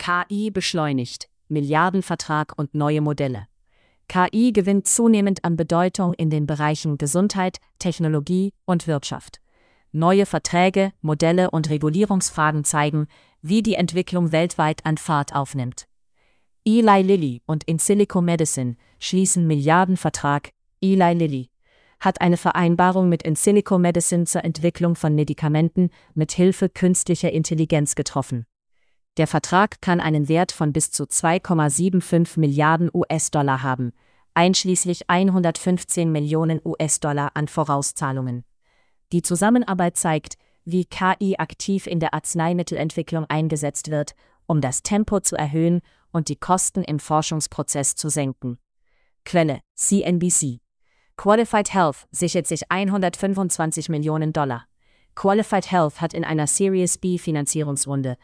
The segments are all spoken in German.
KI beschleunigt, Milliardenvertrag und neue Modelle. KI gewinnt zunehmend an Bedeutung in den Bereichen Gesundheit, Technologie und Wirtschaft. Neue Verträge, Modelle und Regulierungsfragen zeigen, wie die Entwicklung weltweit an Fahrt aufnimmt. Eli Lilly und Insilico Medicine schließen Milliardenvertrag. Eli Lilly hat eine Vereinbarung mit Insilico Medicine zur Entwicklung von Medikamenten mit Hilfe künstlicher Intelligenz getroffen. Der Vertrag kann einen Wert von bis zu 2,75 Milliarden US-Dollar haben, einschließlich 115 Millionen US-Dollar an Vorauszahlungen. Die Zusammenarbeit zeigt, wie KI aktiv in der Arzneimittelentwicklung eingesetzt wird, um das Tempo zu erhöhen und die Kosten im Forschungsprozess zu senken. Quelle: CNBC. Qualified Health sichert sich 125 Millionen Dollar. Qualified Health hat in einer Series B Finanzierungsrunde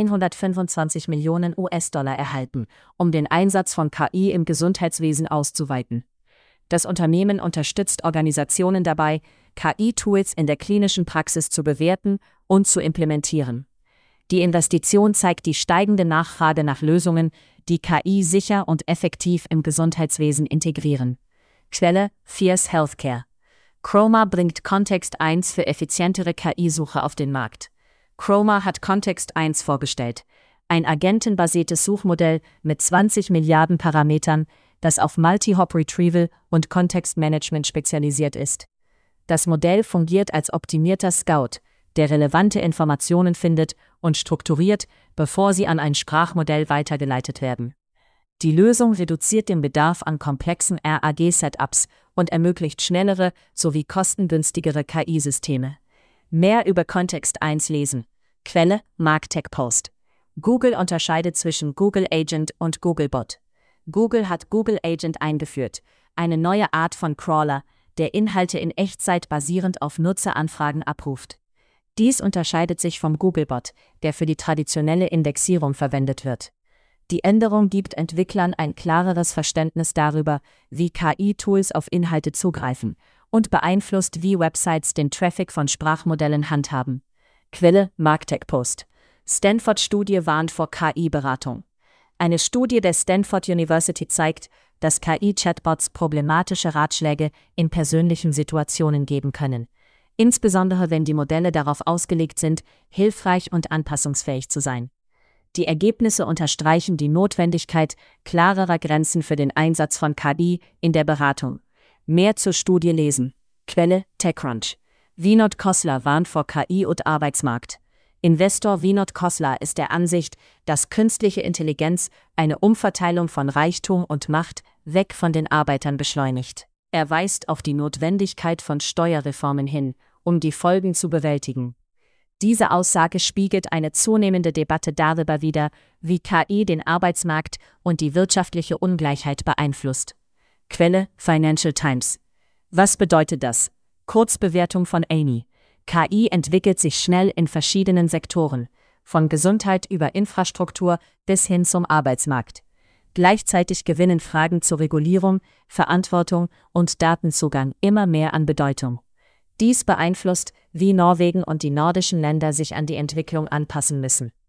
125 Millionen US-Dollar erhalten, um den Einsatz von KI im Gesundheitswesen auszuweiten. Das Unternehmen unterstützt Organisationen dabei, KI-Tools in der klinischen Praxis zu bewerten und zu implementieren. Die Investition zeigt die steigende Nachfrage nach Lösungen, die KI sicher und effektiv im Gesundheitswesen integrieren. Quelle: Fierce Healthcare. Chroma bringt Kontext 1 für effizientere KI-Suche auf den Markt. Chroma hat Kontext 1 vorgestellt, ein agentenbasiertes Suchmodell mit 20 Milliarden Parametern, das auf Multi-Hop-Retrieval und Kontextmanagement spezialisiert ist. Das Modell fungiert als optimierter Scout, der relevante Informationen findet und strukturiert, bevor sie an ein Sprachmodell weitergeleitet werden. Die Lösung reduziert den Bedarf an komplexen RAG-Setups und ermöglicht schnellere sowie kostengünstigere KI-Systeme. Mehr über Kontext 1 lesen. Quelle: Marktech Post. Google unterscheidet zwischen Google Agent und Googlebot. Google hat Google Agent eingeführt, eine neue Art von Crawler, der Inhalte in Echtzeit basierend auf Nutzeranfragen abruft. Dies unterscheidet sich vom Googlebot, der für die traditionelle Indexierung verwendet wird. Die Änderung gibt Entwicklern ein klareres Verständnis darüber, wie KI-Tools auf Inhalte zugreifen und beeinflusst, wie Websites den Traffic von Sprachmodellen handhaben. Quelle: Marktech Post. Stanford-Studie warnt vor KI-Beratung. Eine Studie der Stanford University zeigt, dass KI-Chatbots problematische Ratschläge in persönlichen Situationen geben können, insbesondere wenn die Modelle darauf ausgelegt sind, hilfreich und anpassungsfähig zu sein. Die Ergebnisse unterstreichen die Notwendigkeit klarerer Grenzen für den Einsatz von KI in der Beratung. Mehr zur Studie lesen. Quelle: TechCrunch. Vinod Khosla warnt vor KI und Arbeitsmarkt. Investor Vinod Khosla ist der Ansicht, dass künstliche Intelligenz eine Umverteilung von Reichtum und Macht weg von den Arbeitern beschleunigt. Er weist auf die Notwendigkeit von Steuerreformen hin, um die Folgen zu bewältigen. Diese Aussage spiegelt eine zunehmende Debatte darüber wider, wie KI den Arbeitsmarkt und die wirtschaftliche Ungleichheit beeinflusst. Quelle: Financial Times. Was bedeutet das? Kurzbewertung von Amy. KI entwickelt sich schnell in verschiedenen Sektoren, von Gesundheit über Infrastruktur bis hin zum Arbeitsmarkt. Gleichzeitig gewinnen Fragen zur Regulierung, Verantwortung und Datenzugang immer mehr an Bedeutung. Dies beeinflusst, wie Norwegen und die nordischen Länder sich an die Entwicklung anpassen müssen.